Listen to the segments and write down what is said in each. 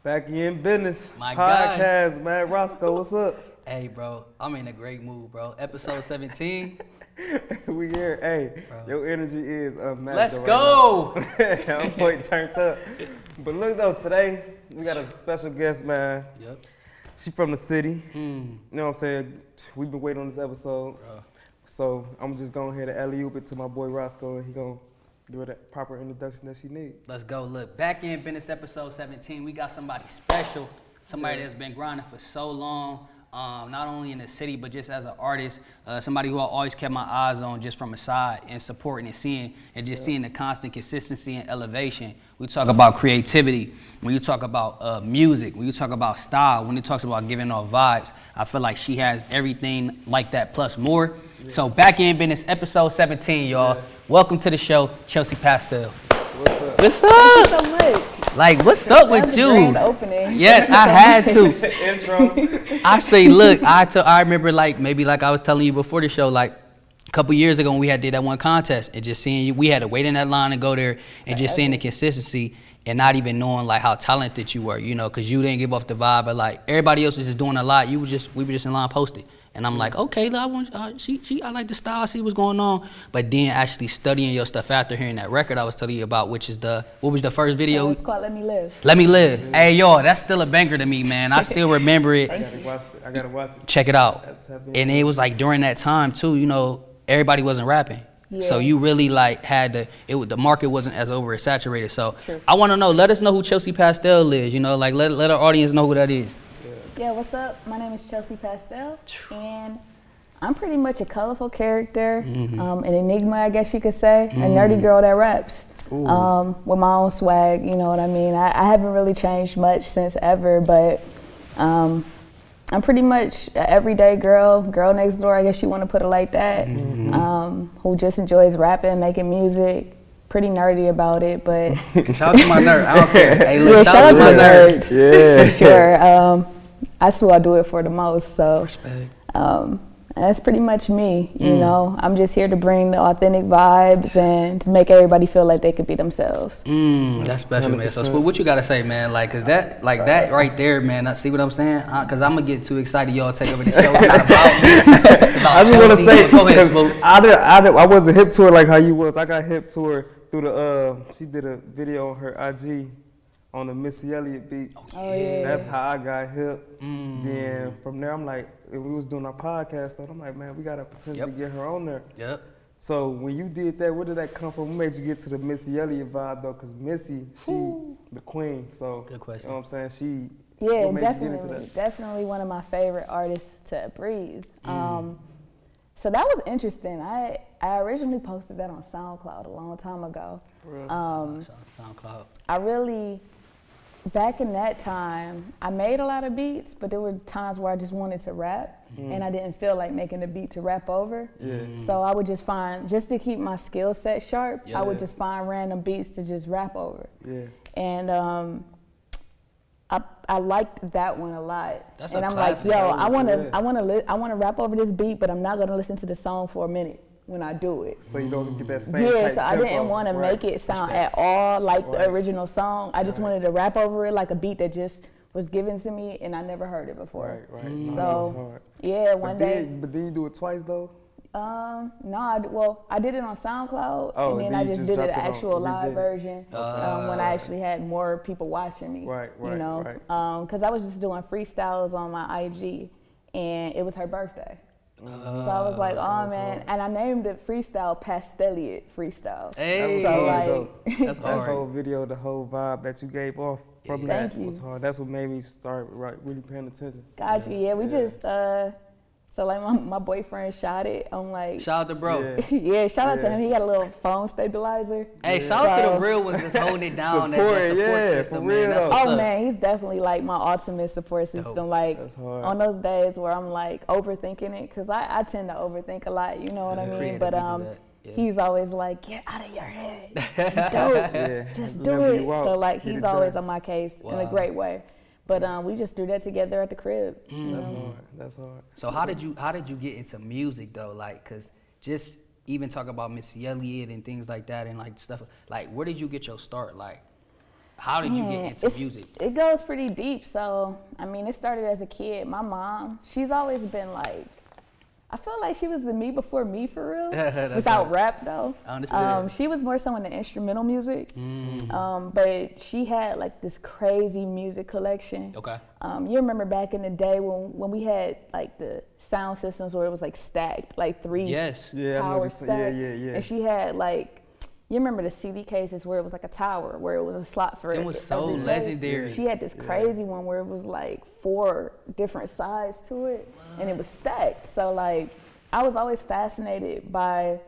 Back in business. My guy. Podcast, man. Roscoe, what's up? Hey, bro, I'm in a great mood, bro. Episode 17. We here. Hey, Bro. your energy is unmatched. Let's go. Right I'm quite turned up. But look though, today we got a special guest, man. Yep. She from the city. Mm, You know what I'm saying? We've been waiting on this episode. bro. So I'm just going here to alley-oop it to my boy Roscoe, and he gonna do that proper introduction that she needs. Let's go. Look, back in business episode 17, we got somebody special, somebody Yeah. that's been grinding for so long, not only in the city, but just as an artist, somebody who I always kept my eyes on just from a side and supporting and seeing, and just seeing the constant consistency and elevation. We talk about creativity, when you talk about music, when you talk about style, when it talks about giving off vibes, I feel like she has everything like that plus more. Yeah. So back in business episode 17, y'all. Yeah. Welcome to the show, Chelsea Pastel. What's up? What's up? Thank you so much. Like, what's up with That was a you? grand opening. Yeah, I had to. Intro. I say, look, I remember like maybe like I was telling you before the show, like a couple years ago when we had did that one contest and just seeing you, we had to wait in that line and go there and just seeing the consistency and not even knowing like how talented you were, you know, because you didn't give off the vibe, but like everybody else was just doing a lot. We were just in line posted. And I'm like, okay, I like the style, I see what's going on. But then actually studying your stuff after hearing that record I was telling you about, which is what was the first video? It's called Let Me Live. Let Me Live. Hey, y'all, that's still a banger to me, man. I still remember it. I gotta watch it. Check it out. And it was like during that time too, you know, everybody wasn't rapping. Yeah. So you really like had the market wasn't as oversaturated. So True. I want to know, let us know who Chelsea Pastel is, you know, like let our audience know who that is. Yeah, what's up? My name is Chelsea Pastel, and I'm pretty much a colorful character, an enigma, I guess you could say, a nerdy girl that raps with my own swag, you know what I mean? I haven't really changed much since ever, but I'm pretty much an everyday girl next door, I guess you want to put it like that, who just enjoys rapping, making music. Pretty nerdy about it, but Shout out to my nerd. I don't care. Hey, look, yeah, shout out to my the nerds. Yeah. For sure. That's who I do it for the most. So Respect. that's pretty much me. You know, I'm just here to bring the authentic vibes and to make everybody feel like they could be themselves. That's special, man. So, Spook, what you gotta say, man? Like, cause that right there, man. See what I'm saying? Cause I'm gonna get too excited. Y'all take over the show. It's not about me. It's about I just want to say, go ahead, Spook. I wasn't hip to her like how you was. I got hip to her through she did a video on her IG on the Missy Elliott beat. Oh yeah. That's how I got hip. Then from there, I'm like, we was doing our podcast, and I'm like, man, we got to potentially get her on there. Yep. So when you did that, where did that come from? What made you get to the Missy Elliott vibe though? Because Missy, she the queen. So Good question. You know what I'm saying? Yeah, what made you get into that? definitely one of my favorite artists to breathe. So that was interesting. I originally posted that on SoundCloud a long time ago. SoundCloud. I really, back in that time, I made a lot of beats, but there were times where I just wanted to rap, and I didn't feel like making a beat to rap over. So I would just to keep my skill set sharp, I would just find random beats to just rap over. And I liked that one a lot. That's and a I'm classic. like, yo, I wanna rap over this beat, but I'm not gonna listen to the song for a minute when I do it. So you don't get that same Yeah, type so I tempo. didn't want to make it sound Respect. at all like the original song. I just wanted to rap over it like a beat that just was given to me and I never heard it before. Right. No, So, that was hard. yeah, one day. But then you do it twice though? No, I did it on SoundCloud, Oh, and then and I then you just just did it dropped it on- actual you live redid it. version when I actually had more people watching me. Right, You know, because I was just doing freestyles on my IG, and it was her birthday. So I was like, oh man, and I named it Freestyle Pasteliot Freestyle. Hey. So That's like, That's that hard. whole video, the whole vibe that you gave off from Thank that you. was hard. That's what made me start really paying attention. gotcha. Yeah, we just so like my boyfriend shot it. I'm like, Shout out to bro. Yeah. yeah, shout out to him. He got a little phone stabilizer. Hey, shout out to the So- real ones that's holding it down. Support, that support yeah, system, for man. real That's though. what's Oh up. man, he's definitely like my ultimate support system. Dope. Like That's hard. on those days where I'm like overthinking it, cause I tend to overthink a lot. You know what I mean? Creative, But we do that. Yeah. he's always like, get out of your head. You dope. Yeah, Just do level it. you out, So like get he's it always done. on my case in a Wow. great way. But we just do that together at the crib. You That's know? hard. That's hard. So how did you get into music though? Like, cause just even talk about Missy Elliott and things like that and like stuff. Like, where did you get your start? Like, How did you get into music? It goes pretty deep. So, I mean, it started as a kid. My mom, she's always been like, I feel like she was the me before me for real. Without rap though. I understand. She was more so into instrumental music. But she had like this crazy music collection. Okay. You remember back in the day when we had like the sound systems where it was like stacked, like three towers stacked. Yeah. And she had like, you remember the CD cases where it was like a tower, where it was a slot for it was so legendary. She had this crazy one where it was like 4 different sides to it, and it was stacked. So like, I was always fascinated by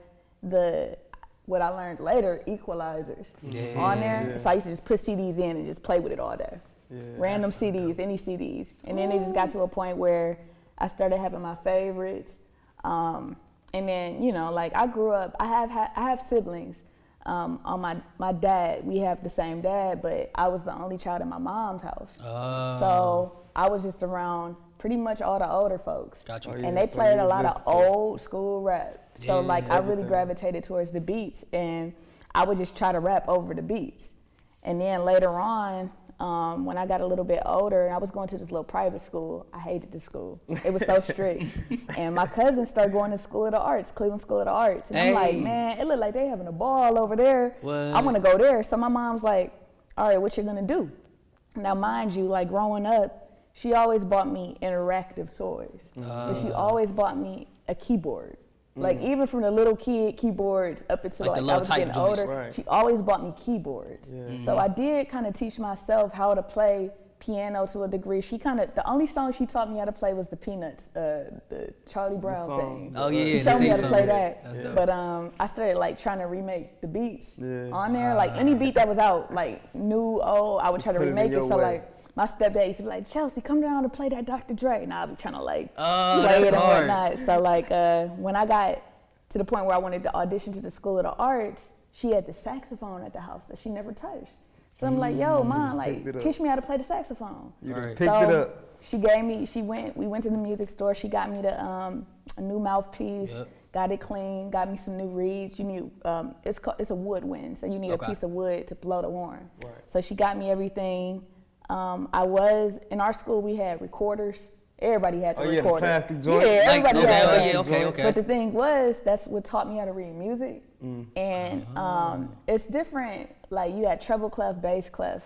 what I learned later, equalizers on there. So I used to just put CDs in and just play with it all day. Random CDs, any CDs. And then it just got to a point where I started having my favorites. And then, you know, like I grew up, I have siblings. On my dad, we have the same dad, but I was the only child in my mom's house. So I was just around pretty much all the older folks. Gotcha. And they played a lot of old school rap. So like I really gravitated towards the beats, and I would just try to rap over the beats. And then later on, when I got a little bit older and I was going to this little private school, I hated the school. It was so strict. And my cousins started going to School of the Arts, Cleveland School of the Arts. And I'm like, man, it looked like they having a ball over there. I want to go there. So my mom's like, all right, what you gonna do? Now, mind you, like growing up, she always bought me interactive toys. So she always bought me a keyboard. Like even from the little kid keyboards up until like I was getting older, she always bought me keyboards. So I did kind of teach myself how to play piano to a degree. The only song she taught me how to play was the Peanuts, the Charlie Brown thing. Oh yeah, she showed me how to play that. But I started like trying to remake the beats on there. Like any beat that was out, like new, old, I would try to remake it. So like my stepdad used to be like, Chelsea, come down to play that Dr. Dre. And I'll be trying to like play it and whatnot. So like when I got to the point where I wanted to audition to the School of the Arts, she had the saxophone at the house that she never touched. So I'm like, yo, Mom, like teach me how to play the saxophone. Picked it up. She gave me, we went to the music store. She got me a new mouthpiece, got it clean, got me some new reeds. You need, it's a woodwind, so you need a piece of wood to blow the horn. So she got me everything. In our school, we had recorders. Everybody had the recorder. The plastic joint. Yeah, everybody had that. Okay. But the thing was, that's what taught me how to read music. And it's different. Like you had treble clef, bass clef.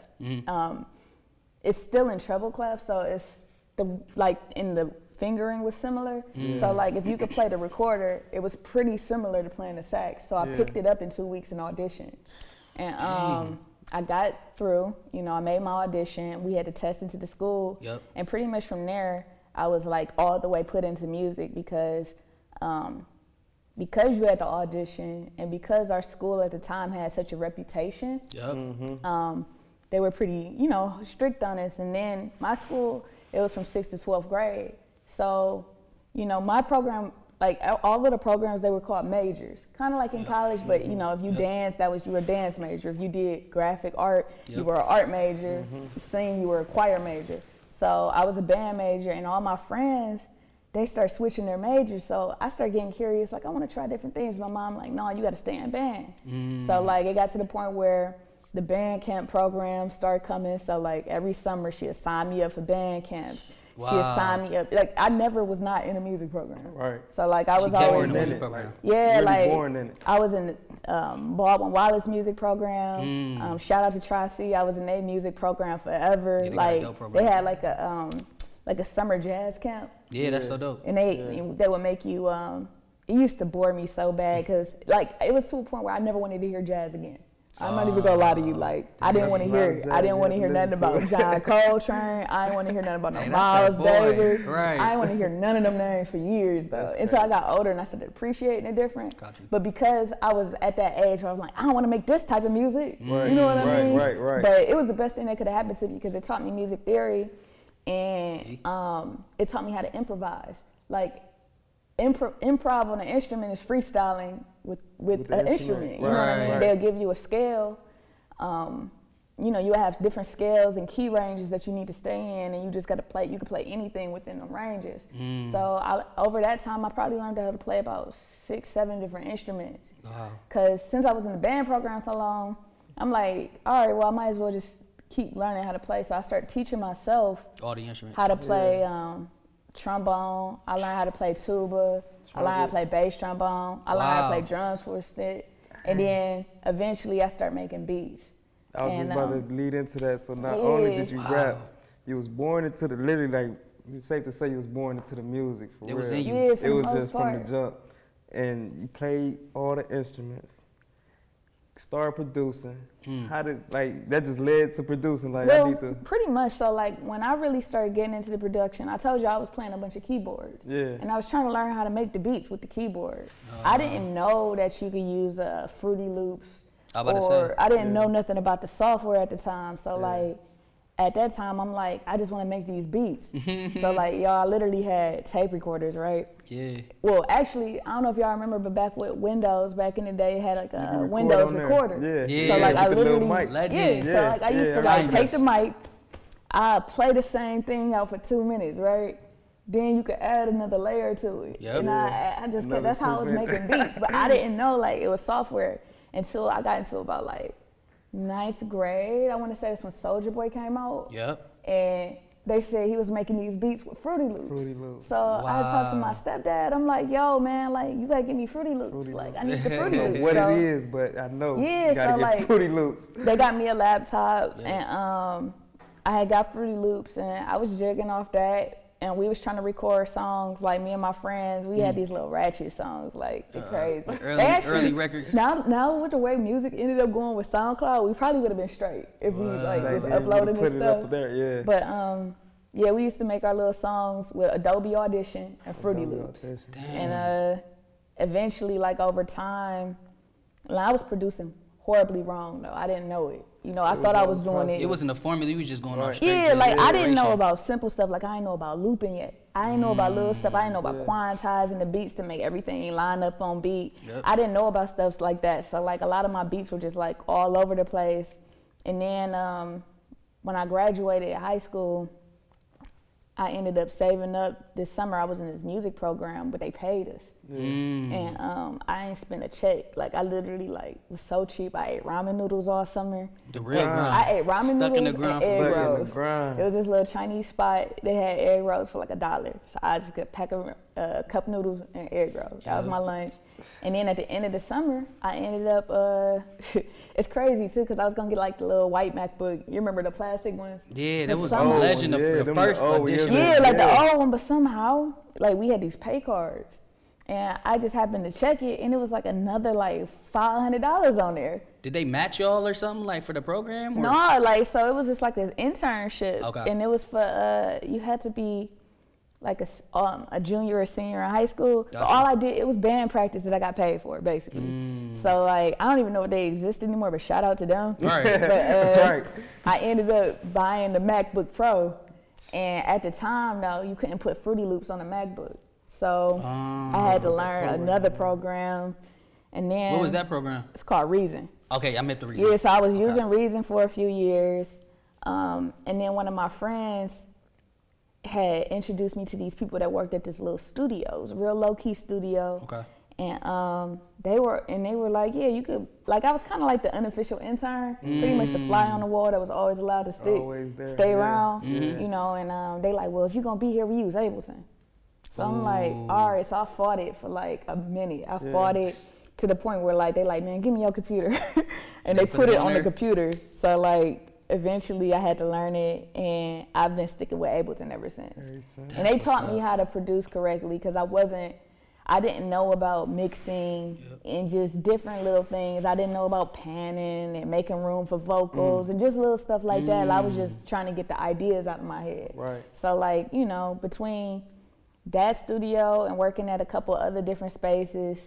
It's still in treble clef, so it's in the fingering was similar. So like if you could play the recorder, it was pretty similar to playing the sax. So I picked it up in 2 weeks and auditioned. And I got through, you know, I made my audition. We had to test into the school. And pretty much from there, I was like all the way put into music because you had to audition and because our school at the time had such a reputation, they were pretty, you know, strict on us. And then my school, it was from 6th to 12th grade. So, you know, my program, like all of the programs, they were called majors, kind of like in college, but you know, if you danced, you were a dance major. If you did graphic art, you were an art major. You sing, you were a choir major. So I was a band major, and all my friends, they start switching their majors. So I started getting curious, like I want to try different things. My mom like, no, you got to stay in band. So like it got to the point where the band camp programs started coming. So like every summer she assigned me up for band camps. She assigned me up. Like I never was not in a music program. So like I was always in the music program. Yeah, like born in it. I was in the Baldwin Wallace music program. Shout out to Tri-C. I was in their music program forever. They had like a summer jazz camp. Yeah, that's so dope. And they would make you. It used to bore me so bad because like it was to a point where I never wanted to hear jazz again. I'm not even gonna lie to you. Like I didn't want to hear nothing about John Coltrane. I didn't want to hear nothing about no Miles Davis. I didn't want to hear none of them names for years though. Until I got older and I started appreciating it different. But because I was at that age where I was like, I don't want to make this type of music. You know what I mean? Right. But it was the best thing that could have happened to me because it taught me music theory and it taught me how to improvise. Like improv on an instrument is freestyling with an instrument. You know what I mean? They'll give you a scale. You know, you have different scales and key ranges that you need to stay in, and you just got to play. You can play anything within them ranges. So over that time, I probably learned how to play about 6, 7 different instruments. Because since I was in the band program so long, I'm like, all right, well, I might as well just keep learning how to play. So I started teaching myself All the instruments. how to play trombone. I learned how to play tuba. I learned how to play bass trombone. I learned how to play drums for a stint. And then eventually I started making beats. I was just about to lead into that. So not only did you rap, you was born into the, literally like, it's safe to say you was born into the music for real. Was in you. Yeah, for It the was most just part. from the jump. And you played all the instruments. Started producing. How did, like, that just led to producing? Like, I need to. Pretty much. So, like, when I really started getting into the production, I told you I was playing a bunch of keyboards. Yeah. And I was trying to learn how to make the beats with the keyboard. I didn't know that you could use Fruity Loops. I didn't know nothing about the software at the time. So, like, at that time, I'm like, I just want to make these beats. So, like, y'all literally had tape recorders, right? Yeah. Well, actually, I don't know if y'all remember, but back with Windows, back in the day, it had like a Windows recorder. Yeah. So like I with the little literally, mic. Legend. so like I used to like take the mic, I play the same thing out for 2 minutes, right? Then you could add another layer to it. Yep. And I just kept, Another that's how I was 2 minutes. making beats, but I didn't know like it was software until I got into about like 9th grade. I want to say that's when Soulja Boy came out. Yep. And they said he was making these beats with Fruity Loops. Fruity Loops. So I talked to my stepdad. I'm like, yo, man, like, you gotta give me Fruity Loops. Like, I need the Fruity I don't Loops. know what So it is, but I know Yeah, you gotta so, get like, Fruity Loops. they got me a laptop, and I had got Fruity Loops, and I was jigging off that. And we was trying to record songs, like me and my friends. We had these little ratchet songs, like they're crazy. Early records. Now with the way music ended up going with SoundCloud, we probably would have been straight if we like was uploading put this it stuff. up there, yeah. But yeah, we used to make our little songs with Adobe Audition and Fruity Loops. And eventually, like over time, like, I was producing horribly wrong though. I didn't know it. You know, I thought I was doing it. It wasn't a formula. You was just going on straight. Yeah, like I didn't know about simple stuff. Like I didn't know about looping yet. I didn't know about little stuff. I didn't know about quantizing the beats to make everything line up on beat. Yep. I didn't know about stuff like that. So like a lot of my beats were just like all over the place. And then when I graduated high school, I ended up saving up. This summer I was in this music program, but they paid us. And I ain't spent a check. Like I literally like was so cheap. I ate ramen noodles all summer. The real grind. I ate ramen Stuck in the noodles grind and egg Stuck in the rolls. grind. It was this little Chinese spot. They had egg rolls for like $1. So I just could pack a cup noodles and egg rolls. That was my lunch. And then at the end of the summer, I ended up, it's crazy too, because I was going to get like the little white MacBook. You remember the plastic ones? Yeah, that was the summer- legend of the them first the old, edition. Yeah, like the old one, but somehow, like we had these pay cards. And I just happened to check it, and it was like another like $500 on there. Did they match y'all or something like for the program? Or? No, like so it was just like this internship, Okay. and it was for you had to be like a junior or senior in high school. But all I did, it was band practice that I got paid for, basically. So like I don't even know if they exist anymore, but shout out to them. Right. But I ended up buying the MacBook Pro, and at the time though, you couldn't put Fruity Loops on a MacBook, so I had to learn another program, and then What was that program? It's called Reason. Okay, I meant to read. Yeah, so I was using Reason for a few years. And then one of my friends had introduced me to these people that worked at this little studio. It was a real low-key studio. Okay. And they were like, yeah, you could, like I was kind of like the unofficial intern, pretty much the fly on the wall that was always allowed to stay around, you know, and they like, well, if you're going to be here, we use Ableton. So I'm like, all right, so I fought it for like a minute. I fought it to the point where like they like, man, give me your computer, and they put it on the computer. So like eventually I had to learn it, and I've been sticking with Ableton ever since. And they taught me how to produce correctly because I didn't know about mixing and just different little things. I didn't know about panning and making room for vocals and just little stuff like that. I was just trying to get the ideas out of my head. Right. So like, you know, between that studio and working at a couple other different spaces,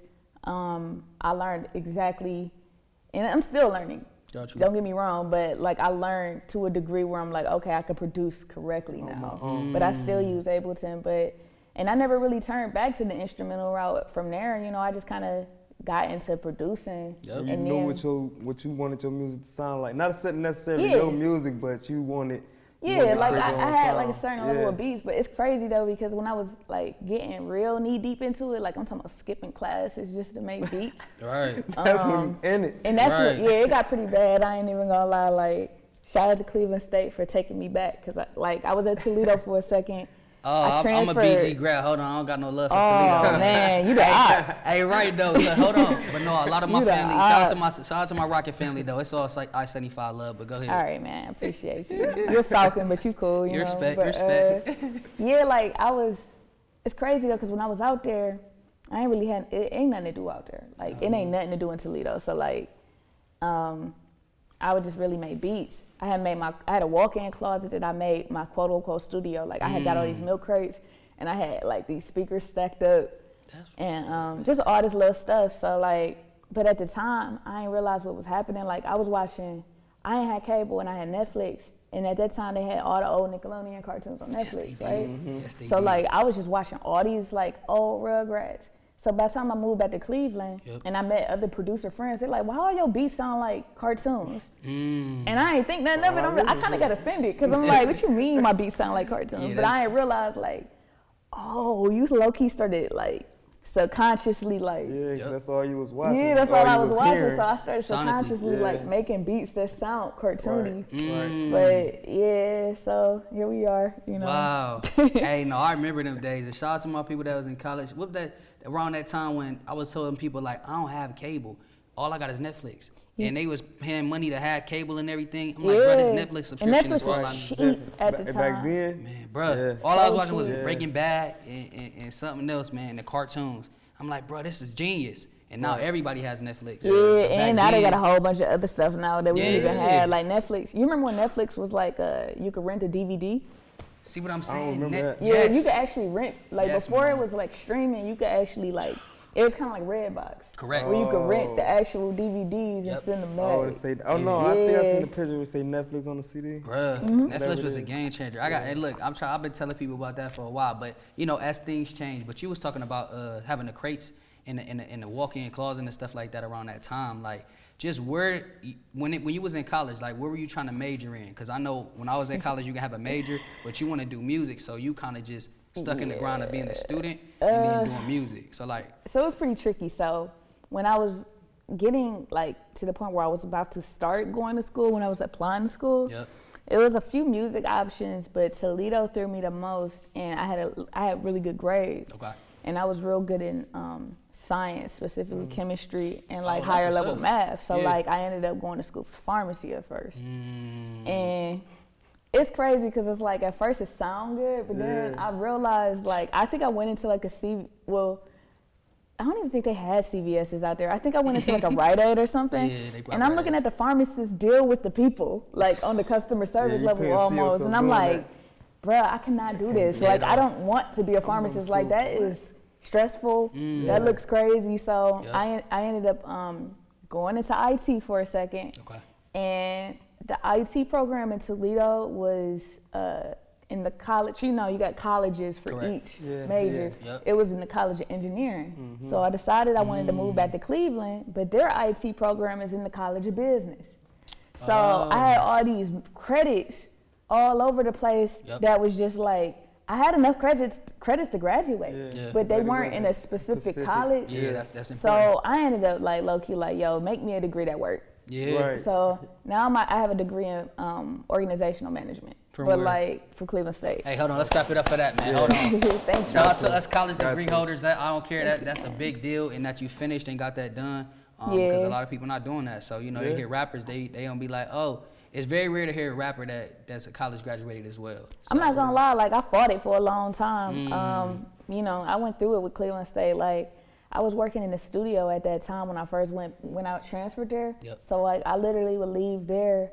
I learned exactly, and I'm still learning. Gotcha. Don't get me wrong, but like I learned to a degree where I'm like, okay, I can produce correctly now. But I still use Ableton, and I never really turned back to the instrumental route from there. You know, I just kind of got into producing. Yep. You knew what you wanted your music to sound like. Not necessarily your music, but you wanted. Yeah, like I had like a certain level of beats, but it's crazy though because when I was like getting real knee deep into it, like I'm talking about skipping classes just to make beats. Right. That's when you in it. And that's what, it got pretty bad. I ain't even gonna lie. Like shout out to Cleveland State for taking me back because I was at Toledo for a second. Oh, I'm a BG grad. Hold on, I don't got no love for Toledo. Oh man, you the op. Hey, right though. So, hold on, but no, a lot of my family. Shout out to my Rocket family though. It's all like I-75 love. But go ahead. All right, man. Appreciate you. You're Falcon, but you cool. You know? Respect. But, respect. Yeah, like it's crazy though, because when I was out there, I ain't really had. It ain't nothing to do out there. Like it ain't nothing to do in Toledo. So like, I would just really make beats. I had a walk-in closet that I made my quote-unquote studio. Like I had got all these milk crates, and I had like these speakers stacked up, and just all this little stuff. So like, but at the time, I didn't realize what was happening. Like I was watching, I ain't had cable and I had Netflix, and at that time they had all the old Nickelodeon cartoons on Netflix, right? Yes, they So did. like I was just watching all these like old Rugrats. So by the time I moved back to Cleveland and I met other producer friends, they're like, "Why all your beats sound like cartoons?" And I ain't think nothing of it. I kind of got offended because I'm like, "What you mean my beats sound like cartoons?" But I ain't realized like, oh, you low key started like subconsciously like. Yeah, that's all you was watching. Yeah, that's all I was watching. hearing. So I started subconsciously like making beats that sound cartoony. Right. But yeah, so here we are. You know. Wow. Hey, no, I remember them days. And shout out to my people that was in college. What that around that time when I was telling people like I don't have cable. All I got is Netflix. And they was paying money to have cable and everything. I'm like, bro, this Netflix subscription and Netflix is all was I cheap need. at the time. Back then, Man, bro, yes. all I was So watching was cheap. Breaking Bad and something else, man, the cartoons. I'm like, bro, this is genius. And now everybody has Netflix. Yeah, Back and now they then- got a whole bunch of other stuff now that we don't even Yeah. have, like Netflix. You remember when Netflix was like, you could rent a DVD? See what I'm don't saying? remember that. Yeah, Yes. you could actually rent, like Yes, before it man. was like streaming, you could actually like, it was kind of like Redbox. Correct. Where you could rent the actual DVDs and send them back. I say, no, I think I Yeah. seen the picture would say Netflix on the CD. Bruh, Mm-hmm. Netflix was a game changer. Hey, look, I've been telling people about that for a while, but you know, as things change. But you was talking about having the crates in the walk-in closet and stuff like that around that time. Like, just when you was in college, like, where were you trying to major in? Because I know when I was in college, you can have a major, but you want to do music, so you kind of just stuck in the grind of being a student and then doing music. So like, So it was pretty tricky. So when I was getting like to the point where I was about to start going to school, when I was applying to school, it was a few music options, but Toledo threw me the most, and I had really good grades. Okay. And I was real good in science, specifically chemistry, and like that's higher what's level up. math. So Yeah. like I ended up going to school for pharmacy at first. And it's crazy because it's like at first it sound good, but then I realized like I think I went into like I don't even think they had CVS's out there. I think I went into like a Rite Aid or something. Yeah, they got and I'm Rite looking Aids. at the pharmacists deal with the people, like on the customer service you level couldn't see almost. yourself And I'm doing like, bruh, I cannot do this. Yeah, Like, no. I don't want to be a pharmacist. Like, that is stressful. That looks crazy. So Yeah. I ended up going into IT for a second. Okay. And the IT program in Toledo was in the college. You know, you got colleges for Correct. each Yeah, major. yeah. Yep. It was in the College of Engineering. So I decided I wanted to move back to Cleveland, but their IT program is in the College of Business. So I had all these credits all over the place that was just like, I had enough credits to graduate, Yeah. but they But it weren't in a wasn't specific college. Yeah, that's important. So I ended up like low-key like, yo, make me a degree that work. Yeah. Right. So now I have a degree in organizational management, From but where? like for Cleveland State. Hey, hold on. Let's clap it up for that, man. Hold on. Thank you. Shout out to us college Got degree to. holders. That I don't care. That's a big deal, and that you finished and got that done. Because Yeah. a lot of people not doing that. So you know, they hear rappers, they gonna be like, oh, it's very rare to hear a rapper that's a college graduated as well. I'm not gonna lie, like I fought it for a long time. You know, I went through it with Cleveland State. Like I was working in the studio at that time when I first went out transferred there. Yep. So like I literally would leave there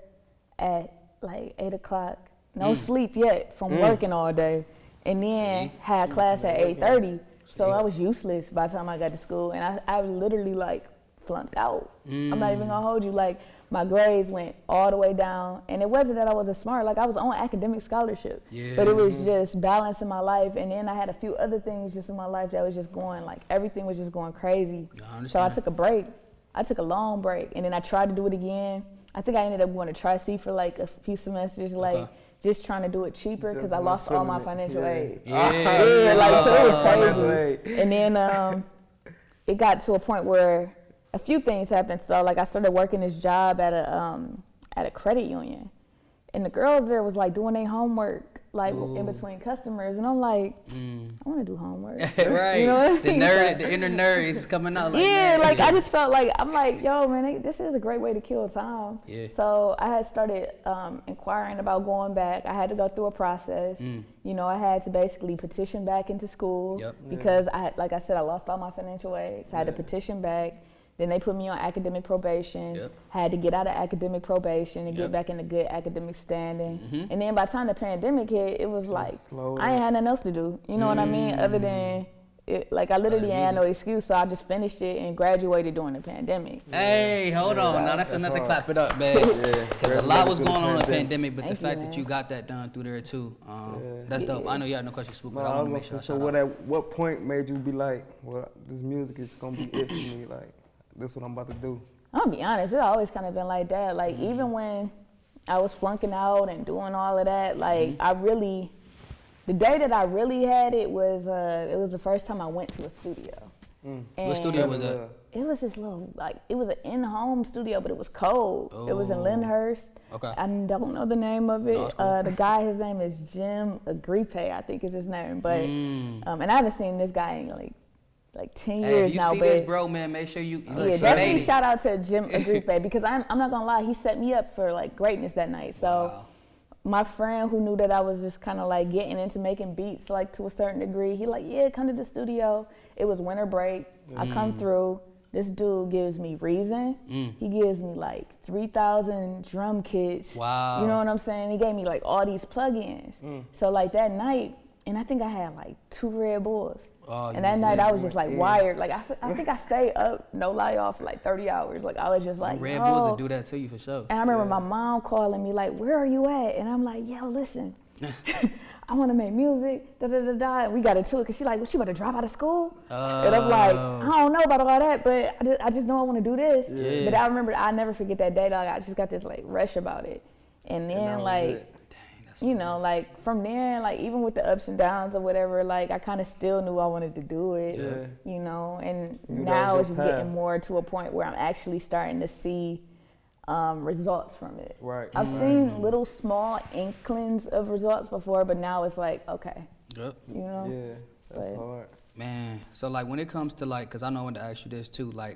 at like 8 o'clock, no sleep yet from working all day, and then See? had class at 8:30. So I was useless by the time I got to school, and I was literally like flunked out. I'm not even gonna hold you. Like my grades went all the way down, and it wasn't that I wasn't smart. Like I was on academic scholarship, but it was just balancing my life. And then I had a few other things just in my life that was just going like everything was just going crazy. I understand. So I took a break. I took a long break, and then I tried to do it again. I think I ended up going to Tri-C for like a few semesters, like just trying to do it cheaper because I Just lost all my feeling it. financial Yeah. aid. Yeah. Like so it was Financial crazy. aid. And then it got to a point where a few things happened. So like I started working this job at a credit union, and the girls there was like doing their homework like in between customers, and I'm like, I want to do homework. Right. You know what I mean? The inner nerd is coming out. Like, yeah, man, like I just felt like I'm like, yo, man, this is a great way to kill time. Yeah. So I had started inquiring about going back. I had to go through a process. You know, I had to basically petition back into school because I had, like I said, I lost all my financial aid. So I had to petition back. Then they put me on academic probation. Had to get out of academic probation and get back into good academic standing. And then by the time the pandemic hit, it was like I ain't had nothing else to do. You know what I mean? Other than like I literally had no excuse, so I just finished it and graduated during the pandemic. Hey, hold on. Now that's another clap it up, man. Because a lot was going on in the pandemic, but the fact that you got that done through there too, that's dope. I know you had no questions, but I want to make sure. So what point made you be like, well, this music is gonna be it for me? Like, this is what I'm about to do. I'll be honest, it's always kind of been like that. Like even when I was flunking out and doing all of that, like the day that I really had it was the first time I went to a studio. What studio was that? It was this little, like, it was an in-home studio, but it was cold. It was in Lyndhurst. Okay. I don't know the name of it. No, cool. The guy, his name is Jim Agripe, I think is his name. But and I haven't seen this guy in like 10 years now. If you see this, bro, man, make sure you definitely shout out to Jim Agripe because I'm not gonna lie, he set me up for like greatness that night. So my friend who knew that I was just kind of like getting into making beats like to a certain degree, he like, yeah, come to the studio. It was winter break. I come through. This dude gives me Reason. He gives me like 3,000 drum kits. Wow. You know what I'm saying? He gave me like all these plugins. So like that night, and I think I had like 2 Red Bulls. And that night I was just like wired. Like I think I stayed up, no lie off, for like 30 hours. Like I was just like, Red Bulls will do that to you for sure. And I remember my mom calling me like, where are you at? And I'm like, yo, listen, I want to make music, da-da-da-da. And we got into it because she's like, well, she about to drop out of school? And I'm like, I don't know about all that, but I just know I want to do this. But I remember, I never forget that day. Like I just got this like rush about it. And then like, you know, like from there, like even with the ups and downs or whatever, like I kind of still knew I wanted to do it, you know, and now it's just getting more to a point where I'm actually starting to see results from it. I've seen little small inklings of results before, but now it's like, okay, you know? Yeah, that's hard. Man, so like when it comes to like, cause I know I want to ask you this too, like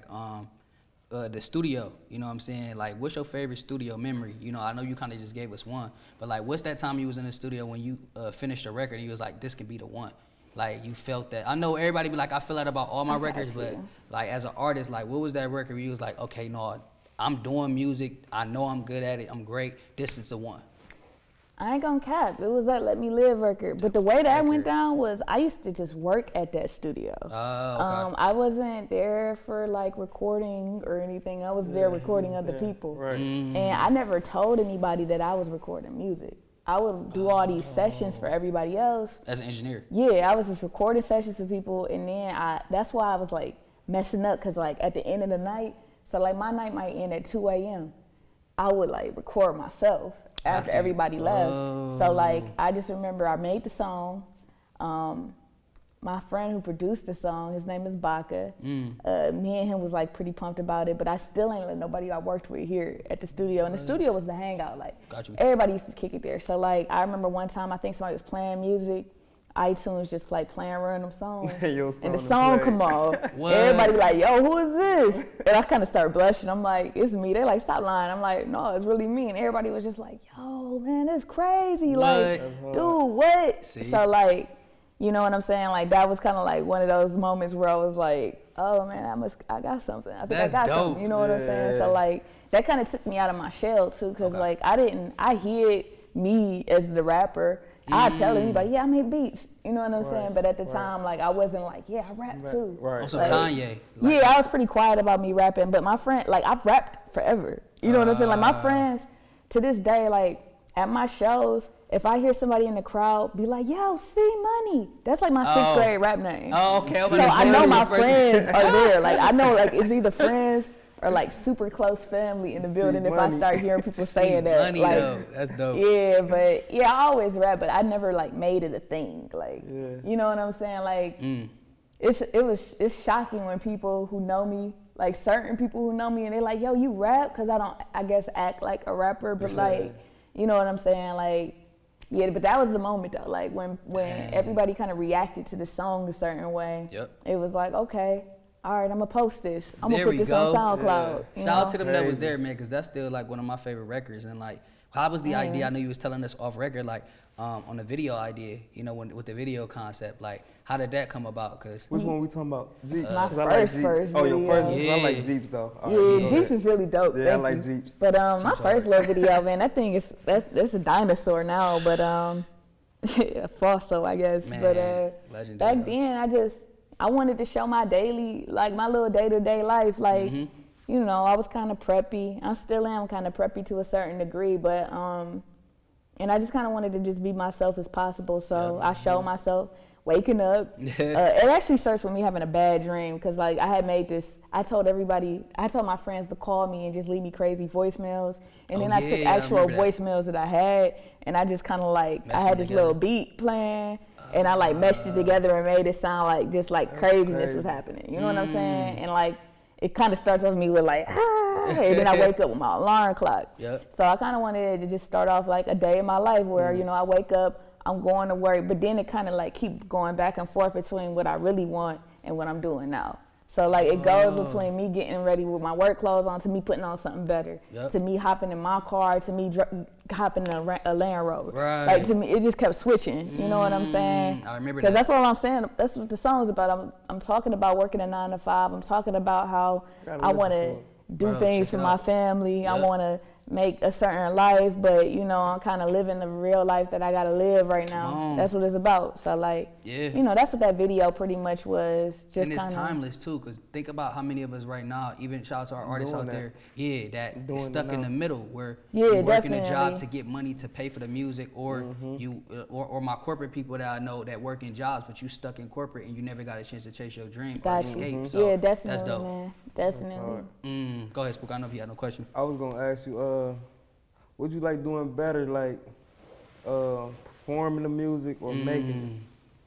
the studio, you know what I'm saying? Like, what's your favorite studio memory? You know, I know you kind of just gave us one, but like, what's that time you was in the studio when you finished a record and you was like, this can be the one? Like, you felt that. I know everybody be like, I feel that about all my records, but like, as an artist, like, what was that record where you was like, okay, no, I'm doing music. I know I'm good at it. I'm great. This is the one. I ain't gonna cap. It was that Let Me Live record. But the way that went down was I used to just work at that studio. I wasn't there for like recording or anything. I was there recording other people. And I never told anybody that I was recording music. I would do all these sessions for everybody else. As an engineer? Yeah, I was just recording sessions for people. And then that's why I was like messing up because like at the end of the night, so like my night might end at 2 a.m. I would like record myself after everybody left. So like I just remember I made the song. My friend who produced the song, his name is Baca. Me and him was like pretty pumped about it, but I still ain't let nobody I worked with here at the studio. And the studio was the hangout. Like everybody used to kick it there. So like I remember one time I think somebody was playing music. iTunes just like playing random songs, and the song come on. Everybody like, yo, who is this? And I kind of start blushing. I'm like, it's me. They like, stop lying. I'm like, no, it's really me. And everybody was just like, yo, man, that's crazy. Like, dude, what? So like, you know what I'm saying? Like that was kind of like one of those moments where I was like, oh man, I got something. I think I got something. You know what I'm saying? So like that kind of took me out of my shell too, because like I hid me as the rapper. I tell anybody, yeah, I make beats. You know what I'm saying? But at the time, like, I wasn't like, yeah, I rap too. Also, like, Kanye. Like, yeah, I was pretty quiet about me rapping. But my friend, like, I've rapped forever. You know what I'm saying? Like, my friends, to this day, like, at my shows, if I hear somebody in the crowd be like, yo, C-Money. That's like my 6th grade rap name. Okay. So I know my friends are there. Like, I know, like, it's either friends or like super close family in the building if I start hearing people saying that. Like, that's dope. Yeah, but yeah, I always rap, but I never like made it a thing. Like, you know what I'm saying? Like, it's shocking when people who know me, like certain people who know me, and they're like, yo, you rap? Because I don't, I guess, act like a rapper, but like, You know what I'm saying? Like, yeah, but that was the moment though. Like when everybody kind of reacted to the song a certain way. Yep. It was like, okay, all right, I'm gonna post this. I'm gonna There put we this go. on SoundCloud. Shout out to them that was there, man, because that's still like one of my favorite records. And like, how was the idea? I know you was telling us off record, like on the video idea, you know, with the video concept, like how did that come about? Cause which one we talking about? Jeeps. My 'Cause I like Jeeps. first Oh, your first one? Yeah. I like Jeeps though. All Yeah, right, Jeeps is really dope. Yeah, I Thank like you. Jeeps. But my first little video, man, that thing is that's a dinosaur now. But a fossil, I guess. Man, but legendary, back though. then, I wanted to show my daily, like my little day-to-day life. Like, you know, I was kind of preppy. I still am kind of preppy to a certain degree, but and I just kind of wanted to just be myself as possible. So I showed myself waking up. It actually starts with me having a bad dream because like I had made this. I told my friends to call me and just leave me crazy voicemails, and then I took actual voicemails that I had, and I just kind of like I had this little beat playing. And I like meshed it together and made it sound like just like craziness was happening. You know what I'm saying? And like it kind of starts off with me with like, and then I wake up with my alarm clock. Yep. So I kind of wanted to just start off like a day in my life where, you know, I wake up, I'm going to work, but then it kind of like keep going back and forth between what I really want and what I'm doing now. So like it goes between me getting ready with my work clothes on to me putting on something better, to me hopping in my car, to me hopping in a Land Rover. Right. Like to me, it just kept switching. You know what I'm saying? I remember Because that. that's all I'm saying. That's what the song's about. I'm talking about working a 9 to 5. I'm talking about how I want to do things for my family. I want to make a certain life, but you know, I'm kind of living the real life that I gotta live right now. That's what it's about. So like, you know, that's what that video pretty much was. Just and it's timeless too, because think about how many of us right now, even shout out to our artists out there, that is stuck in the middle where you're working a job to get money to pay for the music, or you or my corporate people that I know that work in jobs, but you stuck in corporate and you never got a chance to chase your dream or escape. So yeah, definitely, that's dope. man. Definitely. Go ahead, Spook. I know if you had no question. I was gonna ask you, would you like doing better, like performing the music or making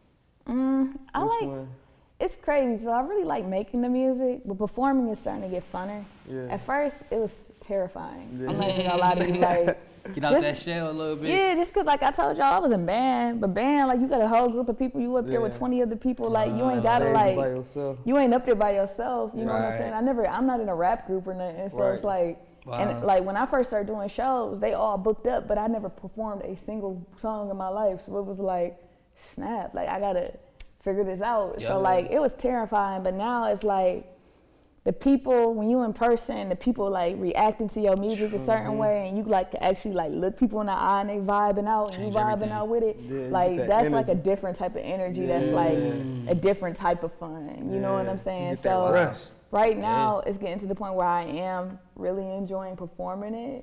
it? I like. One? It's crazy. So I really like making the music, but performing is starting to get funner. Yeah. At first, it was terrifying. I'm not even gonna lie to you. Like, get out that shell a little bit. Yeah, just cause like I told y'all, I was in band, but band like you got a whole group of people. You up there with 20 other people. Like you ain't gotta like. By yourself. You ain't up there by yourself. You know what I'm saying? I'm not in a rap group or nothing. So it's like. And like when I first started doing shows, they all booked up, but I never performed a single song in my life. So it was like, snap, like I gotta figure this out. So like it was terrifying, but now it's like the people, when you in person, the people like reacting to your music a certain way, and you like to actually like look people in the eye and they vibing out and you vibing out with it. Yeah, like that's energy. like a different type of energy. That's like a different type of fun. You know what I'm saying? So right now, it's getting to the point where I am really enjoying performing it,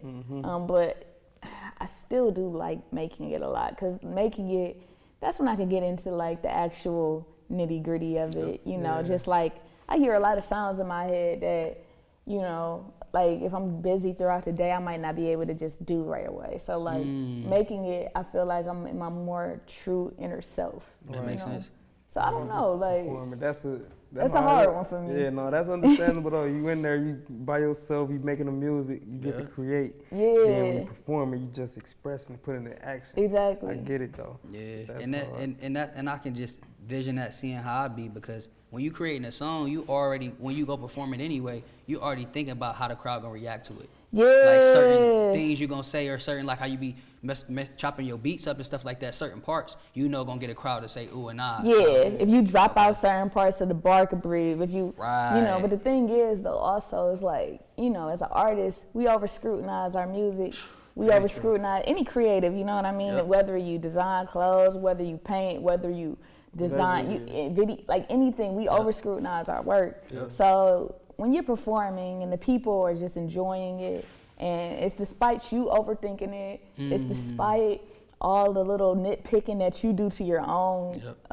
but I still do like making it a lot, because making it, that's when I can get into like the actual nitty gritty of it, you know, just like I hear a lot of sounds in my head that, you know, like if I'm busy throughout the day, I might not be able to just do right away. So like making it, I feel like I'm in my more true inner self. That makes sense. So I don't know, like that's a hard one for me. Yeah, no, that's understandable though. You in there, you by yourself, you making the music, you get to create. Yeah. Then when you perform it, you just express and put it into action. Exactly. I get it though. Yeah, That's and I can just vision that, seeing how I be, because when you creating a song, you already, when you go perform it anyway, you already thinking about how the crowd gonna react to it. Yeah. Like certain things you gonna say, or certain, like how you be chopping your beats up and stuff like that, certain parts, you know, gonna get a crowd to say ooh and ah. Yeah, so, if you drop out certain parts of the bar could breathe, if you, you know, but the thing is though, also is like, you know, as an artist, we over scrutinize our music. We over scrutinize any creative, you know what I mean? Whether you design clothes, whether you paint, whether you design, video, like anything, we over scrutinize our work. So when you're performing and the people are just enjoying it, and it's despite you overthinking it, it's despite all the little nitpicking that you do to your own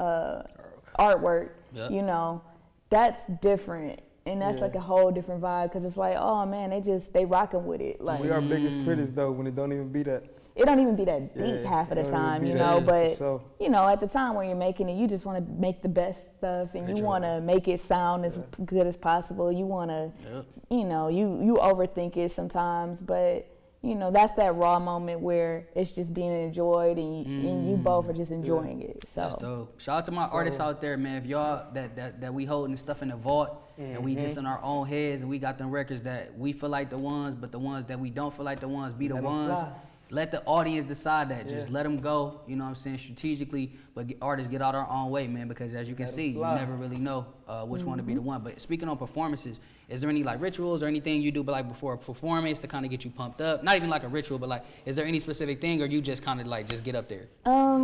artwork, you know, that's different. And that's like a whole different vibe, because it's like, oh man, they rocking with it. Like, we our biggest critics though, when it don't even be that. It don't even be that deep half of the time, you know, but you know, at the time when you're making it, you just want to make the best stuff, and you want to make it sound as good as possible. You want to, you know, you overthink it sometimes, but you know, that's that raw moment where it's just being enjoyed and you both are just enjoying it. So that's dope. Shout out to my artists out there, man. If y'all that we holding stuff in the vault and we just in our own heads and we got them records that we feel like the ones, but the ones that we don't feel like the ones be the ones. Let the audience decide that. Just let them go, you know what I'm saying, strategically, but artists get out our own way, man, because as you can see, you never really know which one to be the one. But speaking on performances, is there any like rituals or anything you do like before a performance to kind of get you pumped up? Not even like a ritual, but like, is there any specific thing or you just kind of like just get up there?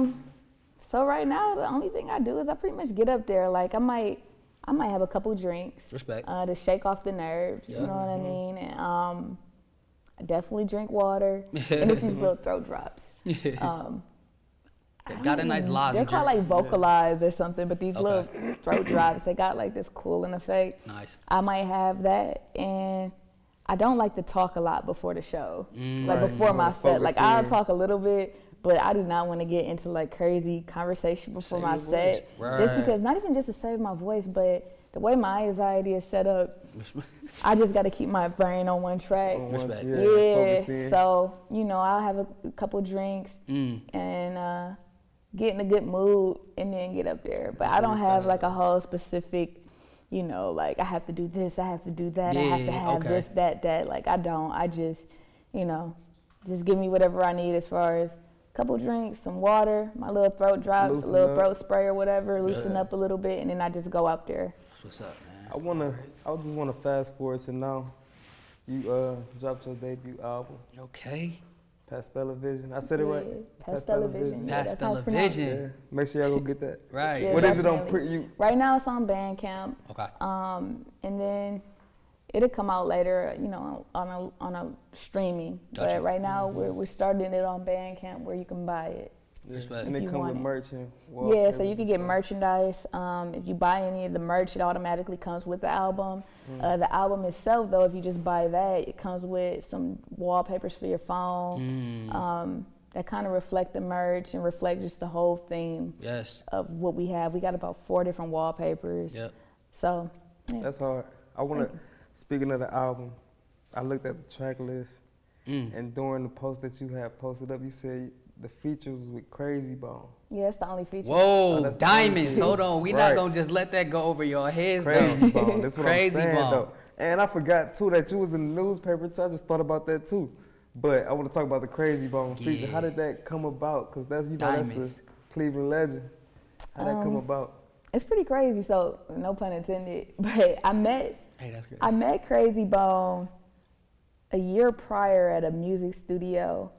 So right now, the only thing I do is I pretty much get up there. Like I might have a couple drinks. Respect. To shake off the nerves, you know what I mean? And, I definitely drink water, and it's these little throat drops. Got a nice lozenge. They're called like Vocalize or something, but these little throat drops, they got like this cooling effect. Nice. I might have that, and I don't like to talk a lot before the show, like before my set. Like I'll talk a little bit, but I do not want to get into like crazy conversation before my set, just because not even just to save my voice, but the way my anxiety is set up, I just got to keep my brain on one track. Respect. Yeah. So, you know, I'll have a couple drinks and get in a good mood and then get up there. But I don't have like a whole specific, you know, like I have to do this, I have to do that, I have to have this, that. Like I don't. I just, you know, just give me whatever I need as far as couple drinks, some water, my little throat drops, a little throat spray or whatever, loosen up a little bit, and then I just go out there. What's up, man? I just wanna fast forward to now. You dropped your debut album. Okay. Pastelavision. I said it right. Pastelavision. Yeah, that's how it's pronounced. Yeah. Make sure y'all go get that. Right. Yeah, what is it on you? Right now it's on Bandcamp. Okay. And then it'll come out later, you know, on a streaming. Gotcha. But right now we're starting it on Bandcamp where you can buy it. Respect. And it you comes want with it. merch and Yeah, so you can get merchandise. If you buy any of the merch, it automatically comes with the album. The album itself, though, if you just buy that, it comes with some wallpapers for your phone that kind of reflect the merch and reflect just the whole theme of what we have. We got about 4 different wallpapers. Yep. So yeah. That's hard. I want to, speaking of the album, I looked at the track list, and during the post that you had posted up, you said the features with Crazy Bone. Yeah, it's the only feature. Whoa, diamonds. Hold on. We not going to just let that go over your heads, Crazy though. Bone. That's what Crazy I'm saying, Bone. though. And I forgot, too, that you was in the newspaper, too. I just thought about that, too. But I want to talk about the Crazy Bone feature. How did that come about? Because that's, you know, that's the Cleveland legend. How that come about? It's pretty crazy, so no pun intended. But I met Crazy Bone a year prior at a music studio.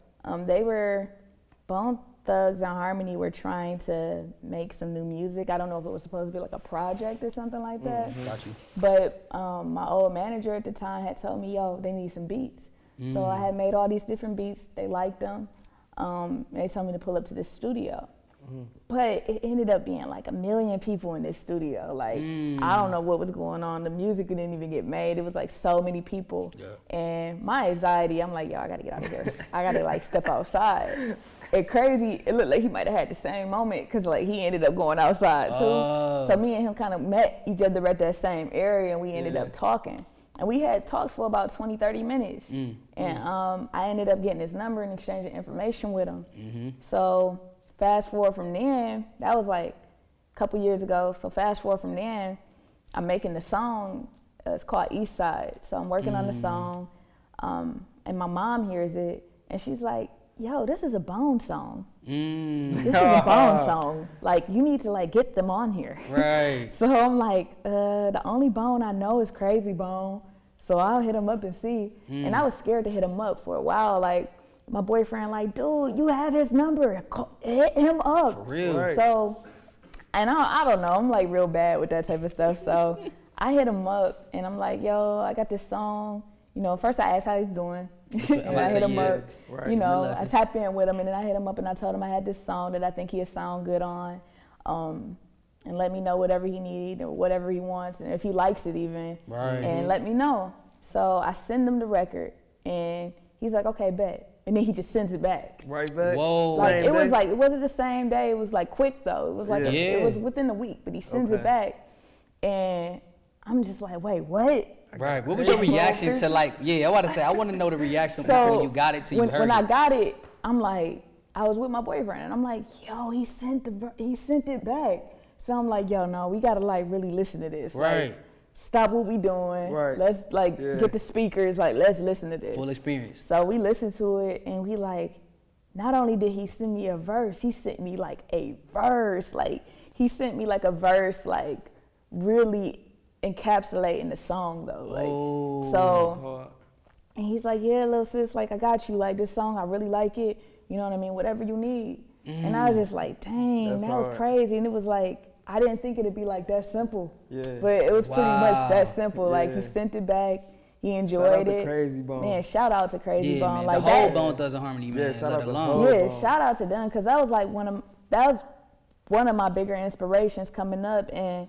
Bone Thugs and Harmony were trying to make some new music. I don't know if it was supposed to be like a project or something like that. Got you. But my old manager at the time had told me, yo, they need some beats. So I had made all these different beats. They liked them. They told me to pull up to this studio. But it ended up being like 1 million people in this studio. Like, I don't know what was going on. The music didn't even get made. It was like so many people. Yeah. And my anxiety, I'm like, yo, I gotta get out of here. I gotta like step outside. And Crazy, it looked like he might have had the same moment because like he ended up going outside too. So me and him kind of met each other at that same area and we ended up talking. And we had talked for about 20, 30 minutes. And I ended up getting his number and exchanging information with him. So fast forward from then, that was like a couple years ago. So fast forward from then, I'm making the song. It's called East Side. So I'm working on the song. And my mom hears it and she's like, yo, this is a Bone song. This is a Bone song. Like, you need to like get them on here. Right. So I'm like, the only Bone I know is Crazy Bone. So I'll hit him up and see. And I was scared to hit him up for a while. Like, my boyfriend like, dude, you have his number. Hit him up. For real. Right. So, and I don't know. I'm like real bad with that type of stuff. So I hit him up and I'm like, yo, I got this song. You know, first I asked how he's doing. And I hit him up. Right. You know, I tapped in with him and then I hit him up and I told him I had this song that I think he'd sound good on. And let me know whatever he needs or whatever he wants and if he likes it even. Right. And let me know. So I send him the record and he's like, okay, bet. And then he just sends it back. Right back? Whoa. Like, it was like, it wasn't the same day. It was like quick though. It was like, it was within a week, but he sends it back. And I'm just like, wait, what? Right. What was your reaction to like? Yeah, I want to say I want to know the reaction when you got it to you heard it. When I got it, I'm like, I was with my boyfriend, and I'm like, yo, he sent it back. So I'm like, yo, no, we gotta like really listen to this. Right. Like, stop what we doing. Right. Let's like get the speakers. Like, let's listen to this. Full experience. So we listened to it, and we like, not only did he send me a verse, he sent me like a verse. Like, he sent me like a verse, like really encapsulating the song though. Like, so, and he's like, yeah, little sis, like I got you. Like this song, I really like it. You know what I mean? Whatever you need. And I was just like, dang, that was crazy. And it was like, I didn't think it'd be like that simple. Yeah. But it was pretty much that simple. Yeah. Like he sent it back. He enjoyed it. Crazy Bone. Man, shout out to Crazy Bone. Man, like the whole that, Bone Thugs-n Harmony, man. Shout out shout out to them, because that was like one of my bigger inspirations coming up, and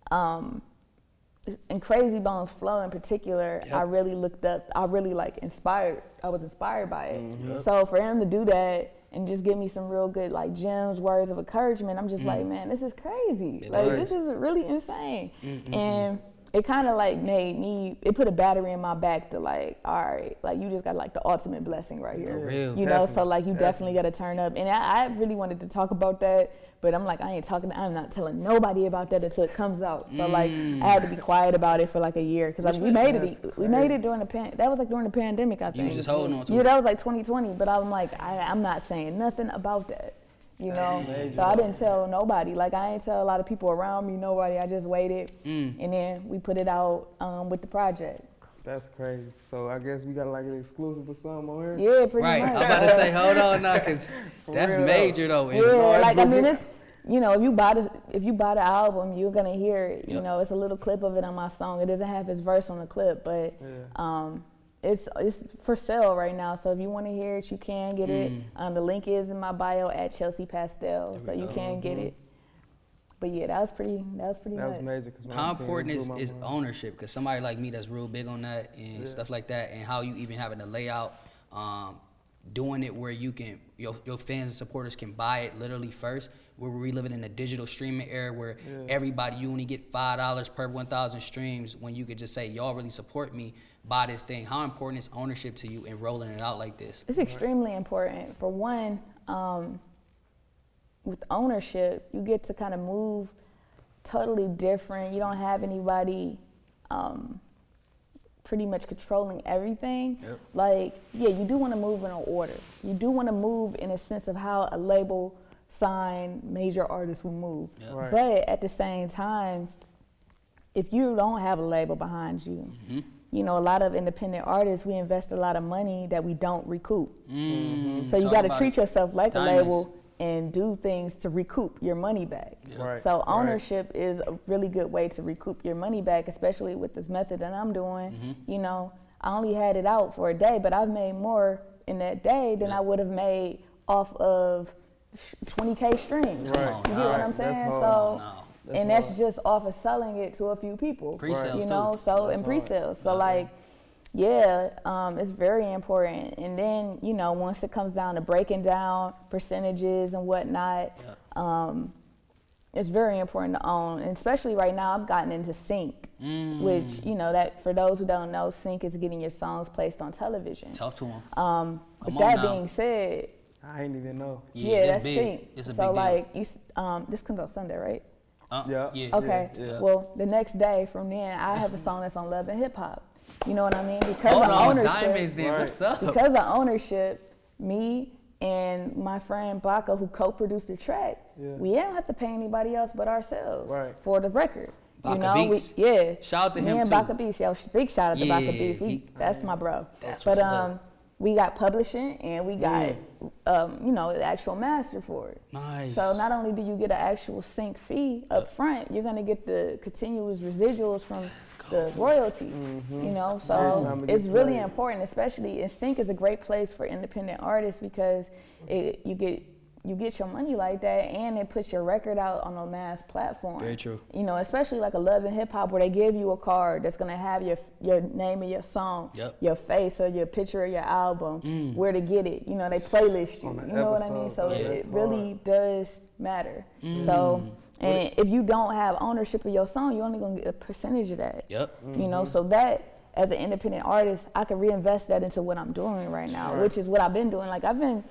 Crazy Bone's flow in particular, I really looked up. I really like inspired. I was inspired by it. So for him to do that and just give me some real good like gems, words of encouragement, I'm just like, man, this is crazy. This is really insane. And it kind of like made me, it put a battery in my back to like, all right, like you just got like the ultimate blessing right here. You know, so like you definitely got to turn up. And I really wanted to talk about that, but I'm like, I'm not telling nobody about that until it comes out. So like I had to be quiet about it for like a year, because we made it during the that was like during the pandemic, I think. You was just holding on to it. Yeah, that was like 2020, but I'm like, I'm not saying nothing about that. You know, so I didn't tell nobody. Like I didn't tell a lot of people around me, nobody. I just waited, and then we put it out with the project. That's crazy. So I guess we got like an exclusive or something on here. Yeah, pretty much. I'm about to say, hold on now, because that's major though. Yeah, like I mean, it's, you know, if you buy the album, you're gonna hear it. You know, it's a little clip of it on my song. It doesn't have his verse on the clip, but it's for sale right now, so if you want to hear it, you can get it. The link is in my bio at Chelsea Pastel, so you can get it. But yeah, that was pretty nuts. Was major. How important is ownership? Because somebody like me that's real big on that and stuff like that, and how you even having the layout, doing it where you can, your fans and supporters can buy it literally first. Where we living in a digital streaming era where everybody, you only get $5 per 1,000 streams, when you could just say, y'all really support me, buy this thing. How important is ownership to you in rolling it out like this? It's extremely important. For one, with ownership, you get to kind of move totally different. You don't have anybody pretty much controlling everything. Like, yeah, you do want to move in an order. You do want to move in a sense of how a label sign major artists will move. But at the same time, if you don't have a label behind you, you know, a lot of independent artists, we invest a lot of money that we don't recoup. So you got to treat yourself like a label and do things to recoup your money back. So ownership is a really good way to recoup your money back, especially with this method that I'm doing. You know, I only had it out for a day, but I've made more in that day than I would have made off of 20K streams. You get what I'm saying? And that's just off of selling it to a few people. Pre-sales, you know, and pre-sales. So like, it's very important. And then, you know, once it comes down to breaking down percentages and whatnot, it's very important to own. And especially right now, I've gotten into sync, which, you know, that for those who don't know, sync is getting your songs placed on television. Talk to them. With that being said, I didn't even know. Yeah, that's big. sync. It's a so big like, deal. this comes out Sunday, right? Okay. Well, the next day from then, I have a song that's on Love and Hip Hop. You know what I mean? Because of ownership. What's up? Because of ownership, me and my friend Baca, who co-produced the track, we don't have to pay anybody else but ourselves for the record. Baca Beats. Shout out to him too. Me and Baca Beats. Big shout out to Baca Beats. That's my bro. We got publishing and we got, you know, the actual master for it. Nice. So not only do you get an actual sync fee up front, you're gonna get the continuous residuals from the royalty. You know, so it's really important, especially, and sync is a great place for independent artists because you get you get your money like that, and it puts your record out on a mass platform. Very true. You know, especially like a Love and Hip Hop, where they give you a card that's gonna have your name of your song, your face, or your picture of your album, where to get it. You know, they playlist you. You know what I mean? So it really does matter. So, and if you don't have ownership of your song, you're only gonna get a percentage of that. You know, so that, as an independent artist, I can reinvest that into what I'm doing right now, which is what I've been doing. Like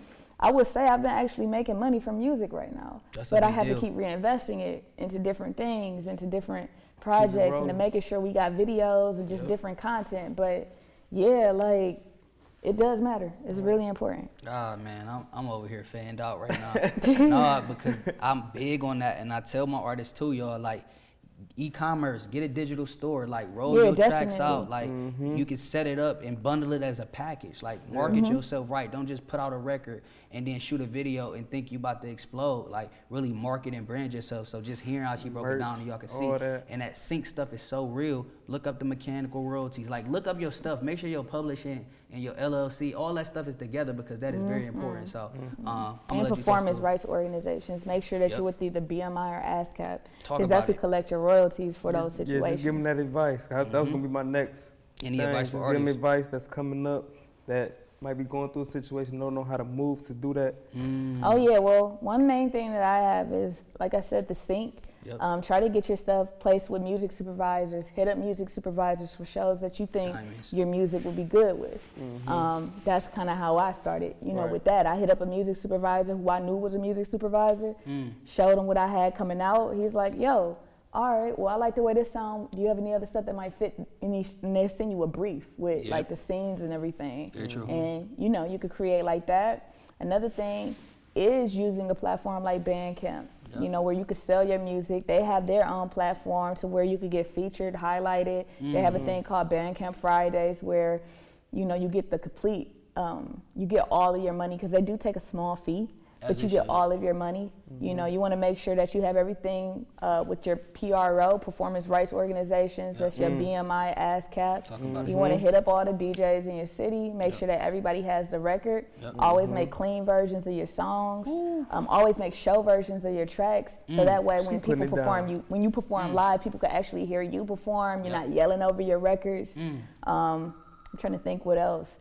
I would say I've been actually making money from music right now, but I have to keep reinvesting it into different things, into different projects, and to making sure we got videos and just different content. But yeah, like, it does matter. It's really important. Ah, man, I'm over here fanned out right now. No, because I'm big on that, and I tell my artists too, y'all, like, e-commerce, get a digital store, like roll your tracks out, like you can set it up and bundle it as a package, like market yourself right. Don't just put out a record and then shoot a video and think you about to explode. Like, really market and brand yourself. So just hearing how she broke it down, and y'all can see, and that sync stuff is so real. Look up the mechanical royalties, like look up your stuff, make sure your publishing and your LLC, all that stuff is together, because that is very important. So and performance rights organizations, make sure that you're with either BMI or ASCAP, because that's who collect your royalties for those situations. Yeah, just give them that advice. That was gonna be my next thing. Advice for just artists? give them advice that's coming up, that might be going through a situation, don't know how to move to do that. Oh yeah, well, one main thing that I have is, like I said, the sync. Try to get your stuff placed with music supervisors. Hit up music supervisors for shows that you think your music will be good with. That's kind of how I started, you know, with that. I hit up a music supervisor who I knew was a music supervisor, showed him what I had coming out. He's like, yo, all right, well, I like the way this sound. Do you have any other stuff that might fit? And they send you a brief with like the scenes and everything. Very true. And you know, you could create like that. Another thing is using a platform like Bandcamp, you know, where you could sell your music. They have their own platform to where you could get featured, highlighted. They have a thing called Bandcamp Fridays where, you know, you get the complete, you get all of your money, because they do take a small fee. But you get all of your money. You know, you want to make sure that you have everything with your PRO, performance rights organizations. That's your BMI, ASCAP. You want to hit up all the DJs in your city. Make sure that everybody has the record. Always make clean versions of your songs. Always make show versions of your tracks. So that way, when people perform, when you perform live, people can actually hear you perform. You're not yelling over your records. I'm trying to think what else.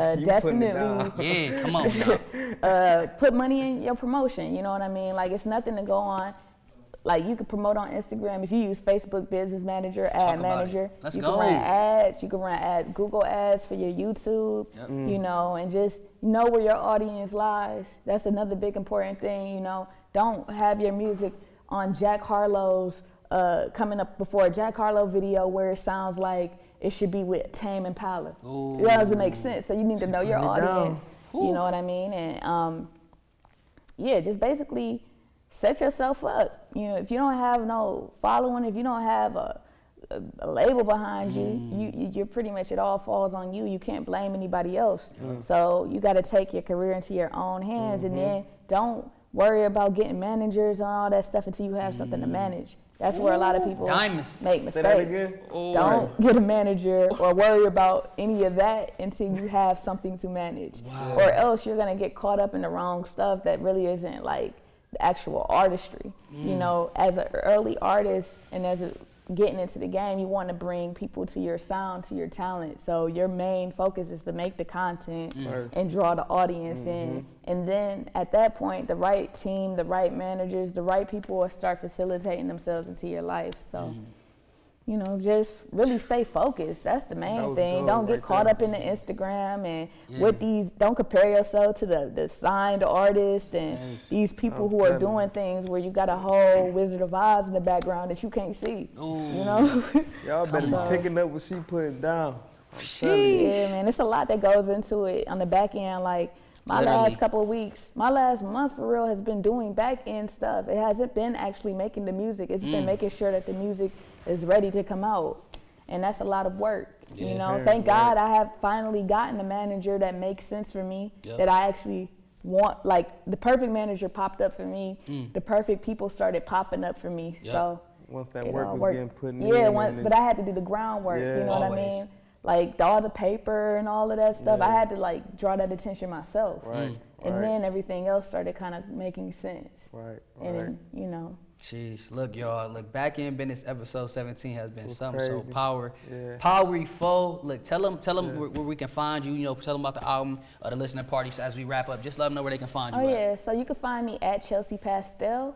Definitely. Yeah, come on. Put money in your promotion. You know what I mean? Like, it's nothing to go on. Like, you can promote on Instagram if you use Facebook Business Manager, Ad Manager. Let's you go. can run ads. You can run Google ads for your YouTube. You know, and just know where your audience lies. That's another big important thing. You know, don't have your music on Jack Harlow's coming up before a Jack Harlow video where it sounds like it should be with Tame Impala. It doesn't make sense. So you need to know your audience. You know what I mean? And yeah, just basically set yourself up. You know, if you don't have no following, if you don't have a label behind you, you're pretty much, it all falls on you. You can't blame anybody else. So you got to take your career into your own hands, and then don't worry about getting managers and all that stuff until you have something to manage. That's where a lot of people make mistakes. Say that again? Don't get a manager or worry about any of that until you have something to manage. Or else you're going to get caught up in the wrong stuff that really isn't like the actual artistry. You know, as an early artist and as getting into the game, you want to bring people to your sound, to your talent. So your main focus is to make the content and draw the audience in. And then at that point, the right team, the right managers, the right people will start facilitating themselves into your life. So, you know, just really stay focused. That's the main thing. Don't get caught up in the Instagram and with these, don't compare yourself to the signed artist and these people who are doing things where you got a whole Wizard of Oz in the background that you can't see. You know? Y'all better be picking up what she putting down. Yeah, man, it's a lot that goes into it on the back end. Like, my last couple of weeks, my last month for real has been doing back end stuff. It hasn't been actually making the music. It's been making sure that the music is ready to come out. And that's a lot of work. You know, thank God I have finally gotten a manager that makes sense for me, that I actually want. Like, the perfect manager popped up for me. The perfect people started popping up for me. So once that work was getting put in. But I had to do the groundwork. You know what I mean? like all the paper and all of that stuff. I had to like draw that attention myself. Right. And then everything else started kind of making sense. Right. And then, you know. Jeez, look, y'all. Look, Back in Business episode 17 has been something crazy. so powerful. Look, tell them where we can find you. You know, tell them about the album or the listening parties as we wrap up. Just let them know where they can find you. Oh yeah, so you can find me at Chelsea Pastel,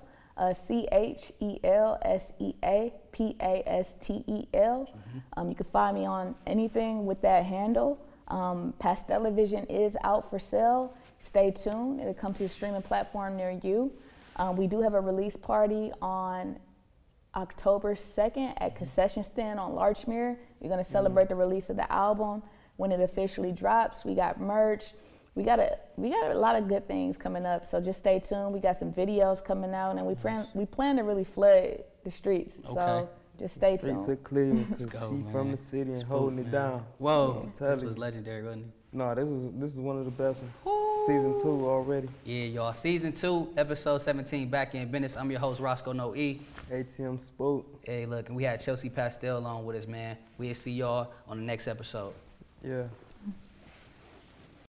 CHELSEAPASTEL. You can find me on anything with that handle. Pastelevision is out for sale. Stay tuned. It'll come to a streaming platform near you. We do have a release party on October 2nd at Concession Stand on Larchmere. We're going to celebrate the release of the album when it officially drops. We got merch. We got a lot of good things coming up, so just stay tuned. We got some videos coming out, and we plan to really flood the streets. Okay. So just stay tuned. Streets of Cleveland, because she from the city and holding it down. Whoa, this was legendary, wasn't it? No, this is one of the best ones. Season 2 already. Yeah, y'all. Season 2, episode 17, Back in Business. I'm your host, Roscoe No E. ATM Spook. Hey, look, and we had Chelsea Pastel on with us, man. We'll see y'all on the next episode. Yeah.